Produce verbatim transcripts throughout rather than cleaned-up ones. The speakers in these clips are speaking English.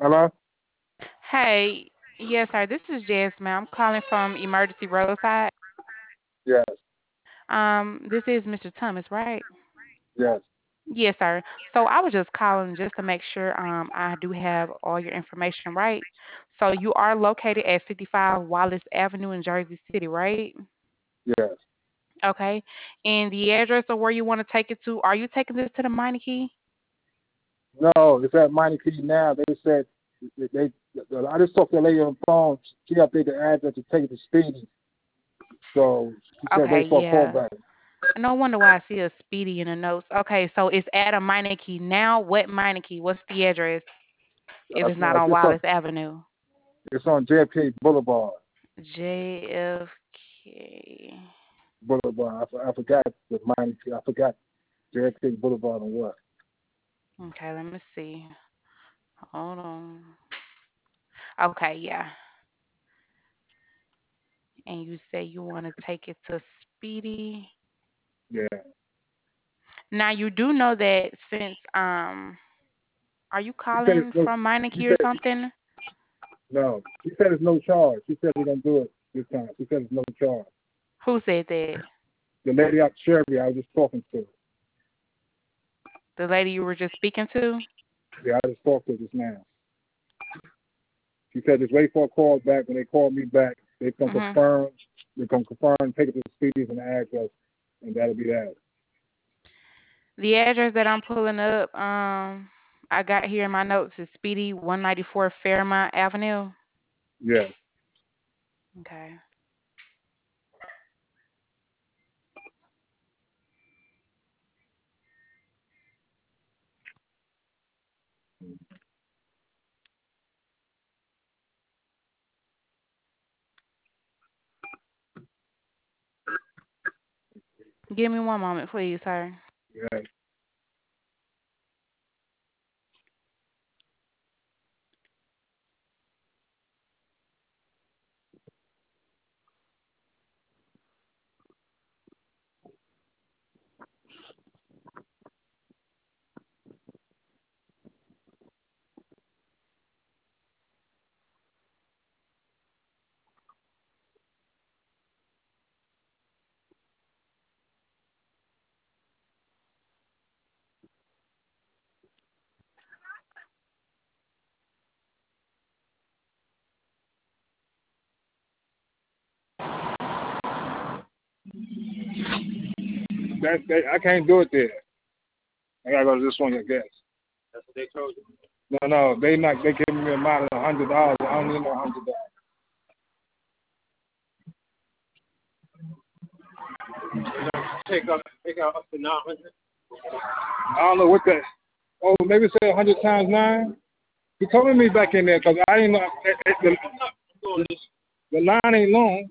Hello? Hey, yes, sir. This is Jasmine. I'm calling from Emergency Roadside. Yes, Um, this is mister Thomas, right? yes. Yes, sir. So I was just calling just to make sure um I do have all your information right. So you are located at fifty-five Wallace Avenue in Jersey City, right? Yes. Okay. And the address of where you want to take it to, are you taking this to the Meineke? No, it's at Minor Key now. They said they, they, I just talked to a lady on the phone. She updated the address to take it to Speedy. So she said Okay, wait for a call yeah. back. No wonder why I see a speedy in the notes. Okay, so it's at a Meineke now. What Meineke? What's the address if Uh, it's not uh, on it's on Wallace Avenue? it's on J F K Boulevard. J F K. Boulevard. I, for- I forgot the Minor Key. I forgot J F K Boulevard and what. Okay, let me see. Hold on. Okay, yeah. And you say you want to take it to Speedy. Yeah. Now you do know that since um, are you She said it's calling no. from She Meineke or said something? no. She said it's no charge. She said we're gonna do it this time. She said it's no charge. Who said that? The lady out Sherry I was just talking to. The lady you were just speaking to? Yeah, I just talked to her just now. She said just wait for a call back. When they call me back, they're gonna Mhm. confirm. They're gonna confirm, take it to the Speedies and the address, and that'll be that. The address that I'm pulling up, um, I got here in my notes is Speedy one ninety-four Fairmont Avenue. Yes. Okay. Give me one moment, please, sir. Yes. That, that I can't do it there. I gotta go to this one, I guess. That's what they told you. No, no, they not. They giving me a amount of a hundred dollars. I don't need no hundred dollars. Take up, take out up to nine hundred. I don't know what that. Oh, maybe say a hundred times nine. He told me back in there because I didn't know. It, it, the, the line ain't long.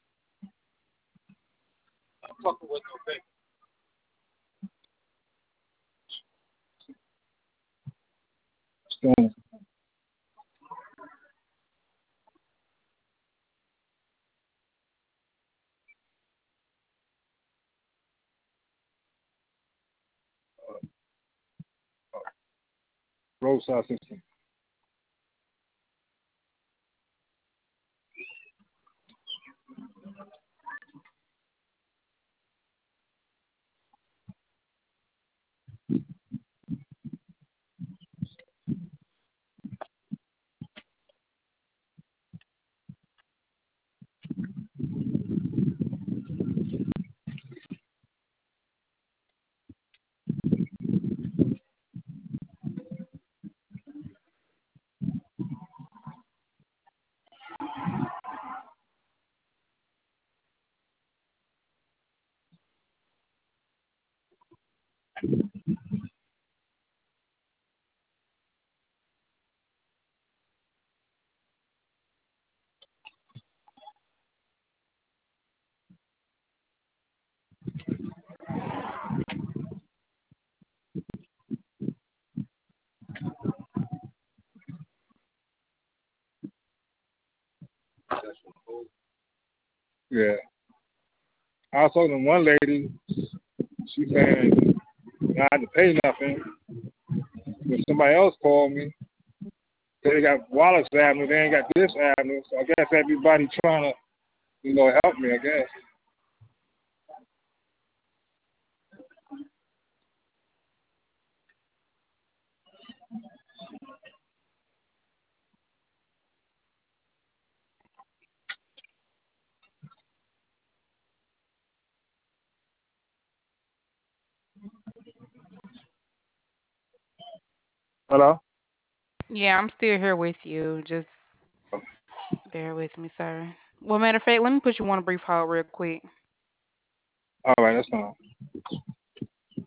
I'm fucking with no bank. Roadside system. Yeah. I was talking to one lady. She saying I had to pay nothing. When somebody else called me, They got Wallace Avenue. They ain't got this avenue. So I guess everybody trying to, you know, help me, I guess. Hello? Yeah, I'm still here with you. Just bear with me, sir. Well, matter of fact, let me put you on a brief hold real quick. All right, that's fine.